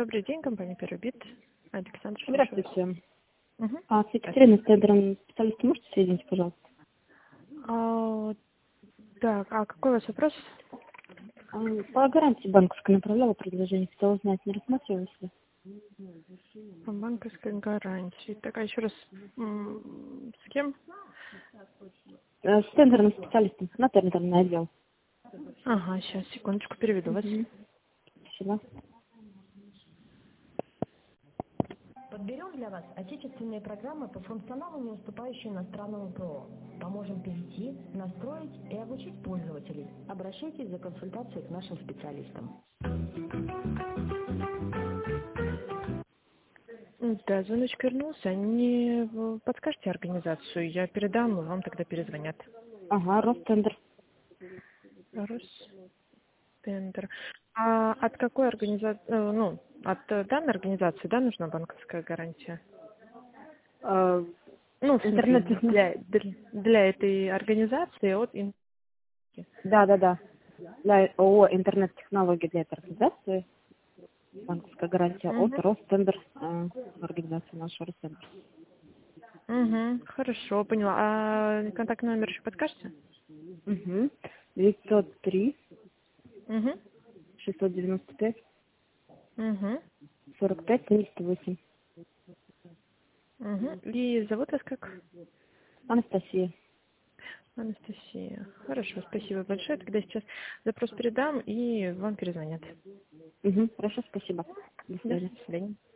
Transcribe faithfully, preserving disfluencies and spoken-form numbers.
Добрый день, компания Первый Бит. Александр, слушаю вас. Здравствуйте. Мгм. А, с Екатериной с тендером специалистом можете соединить, пожалуйста? А, так, а какой у вас вопрос? А, По гарантии банковской направляла предложение, хотела узнать, не рассматривалось ли? По банковской гарантии. Так, а еще раз, м, с кем? Э, С тендерным специалистом на тендерный отдел. Ага, сейчас, секундочку, переведу вас. Угу. Спасибо. Подберем для вас отечественные программы по функционалу, не уступающие иностранному ПО. Поможем перейти, настроить и обучить пользователей. Обращайтесь за консультацией к нашим специалистам. Да, звоночек вернулся. Не э, подскажете организацию? Я передам, и вам тогда перезвонят. Ага, Ростендер. Ростендер. А от какой организации, ну, от э, данной организации, да, нужна банковская гарантия? Э, Ну, в смысле, Интернет. для, для, для этой организации от ин- Да, да, да. Для ООО «Интернет-технологии для этой организации». Банковская гарантия от Мгм. Ростендер. э, Организации нашего Ростендер. Угу, хорошо, поняла. А контактный номер еще подскажете? Угу. девятьсот три Угу. шестьсот девяносто пять Угу. сорок пять семьдесят восемь. Угу. И зовут вас как? Анастасия. Анастасия. Хорошо, спасибо большое. Тогда сейчас запрос передам и вам перезвонят. Угу. Хорошо, спасибо. До Да, свидания. до свидания.